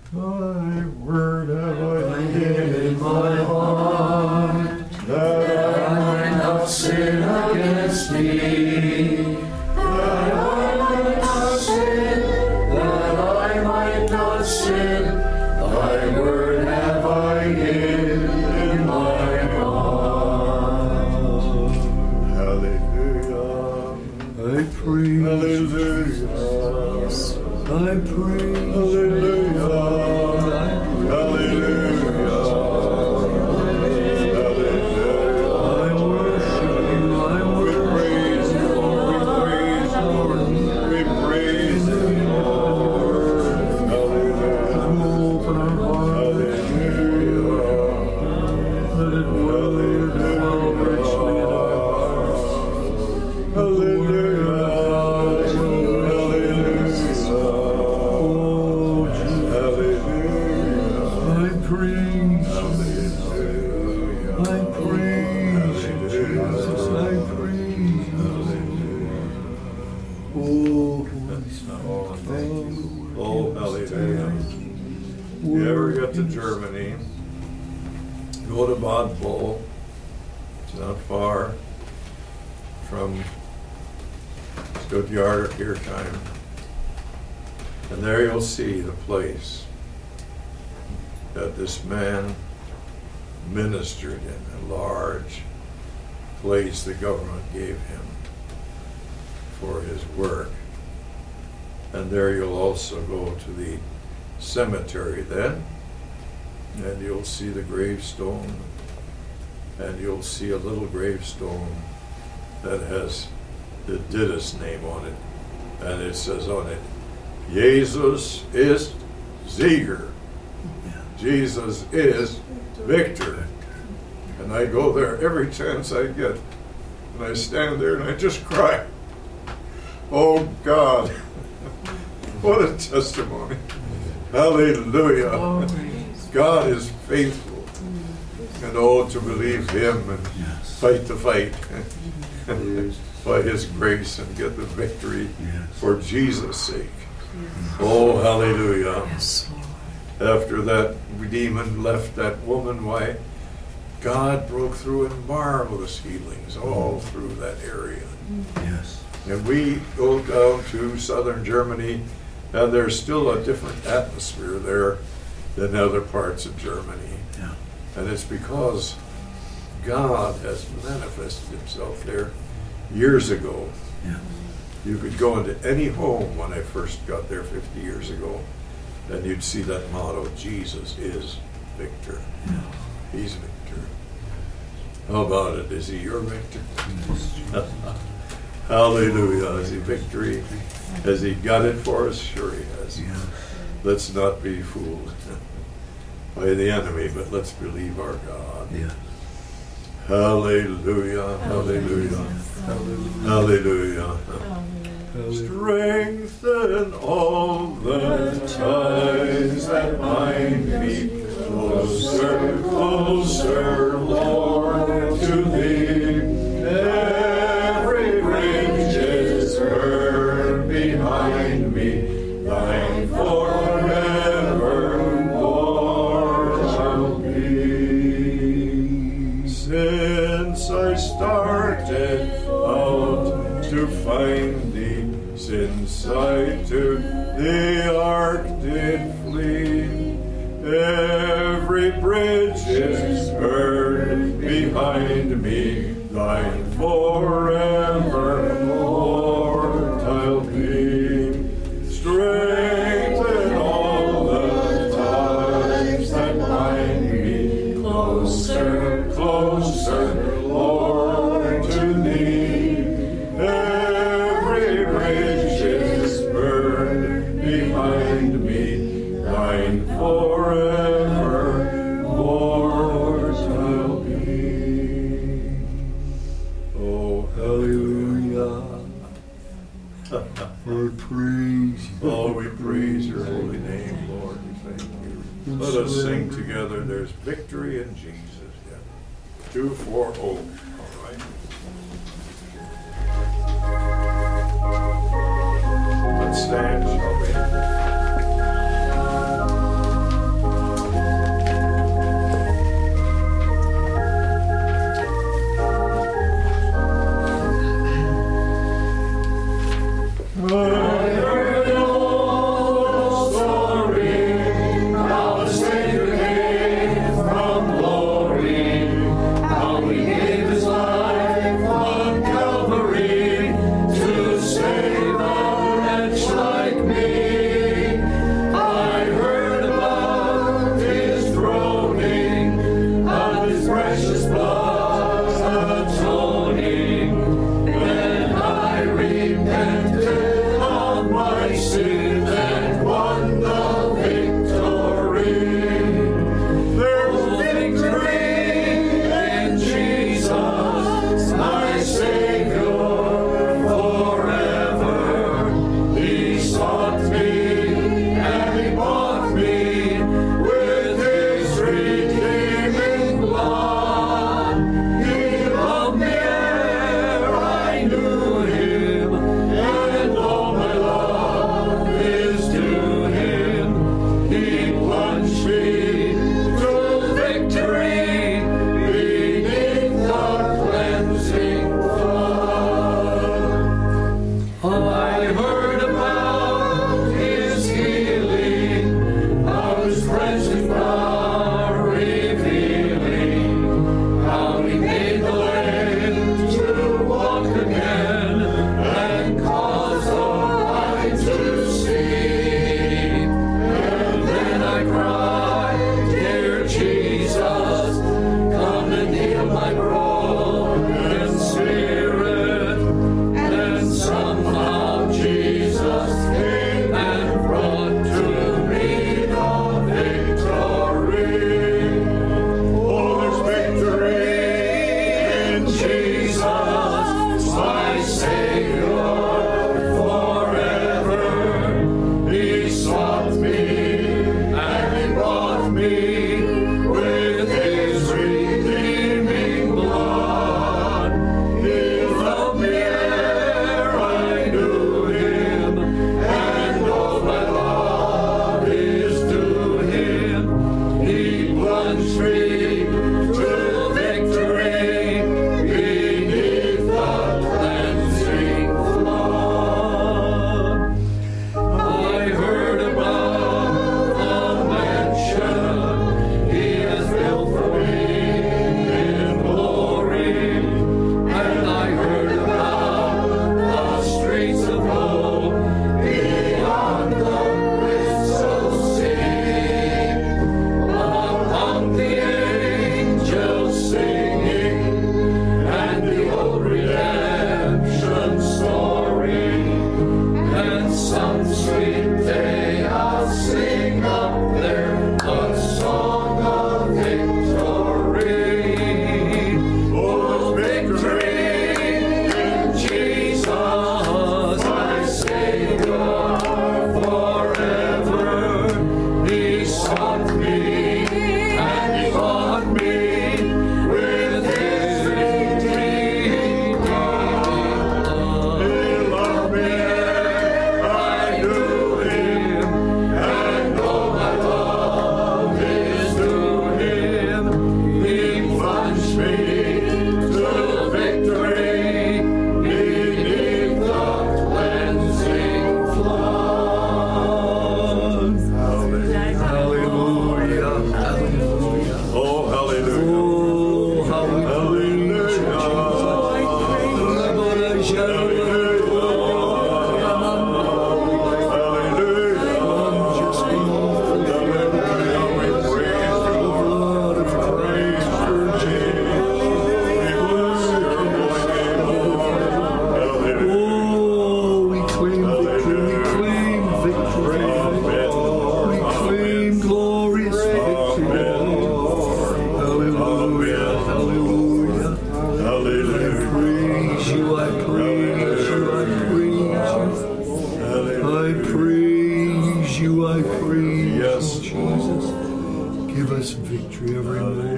Thy word have I hid in my heart, that I might not sin against thee. That I might not sin, that I might not sin. Thy word have I hid in my heart. Hallelujah. I praise. Hallelujah. I praise. Hallelujah. To Germany, go to Bad Boll. It's not far from Stuttgart or Kirchheim, and there you'll see the place that this man ministered in, a large place the government gave him for his work. And there you'll also go to the cemetery then, and you'll see the gravestone, and you'll see a little gravestone that has the Dittus name on it, and it says on it, Jesus is Sieger. Jesus is Victor. And I go there every chance I get, and I stand there and I just cry. Oh God, what a testimony. Hallelujah. God is faithful. And oh, to believe him and fight the fight by his grace and get the victory for Jesus' sake. Oh, hallelujah. After that demon left that woman, why, God broke through in marvelous healings all through that area. Yes. And we go down to southern Germany, and there's still a different atmosphere there than other parts of Germany. Yeah. And it's because God has manifested himself there years ago. Yeah. You could go into any home when I first got there 50 years ago, and you'd see that motto, Jesus is Victor. Yeah. He's Victor. How about it? Is he your Victor? Hallelujah. Is he victory? Has he got it for us? Sure he has. Yeah. Let's not be fooled by the enemy, but let's believe our God. Yeah. Hallelujah. Hallelujah. Hallelujah. Strengthen all the ties that bind me closer, closer, Lord, to thee. Every bridge is burned behind me, thine forevermore shall be. Since I started out to find thee, since I to the ark did flee, every bridge is burned behind me, thine forevermore I'll be. Strengthen all the ties that bind me, closer, closer, Lord, to thee. Every bridge is burned behind me, thine forevermore I'll be. Oh, hallelujah. We praise you. Oh, we praise your holy name, Lord. We thank you. Let us sing together. There's victory in Jesus. Yeah. 2-4-0. All right. Let's stand, shall we? Give us victory every morning.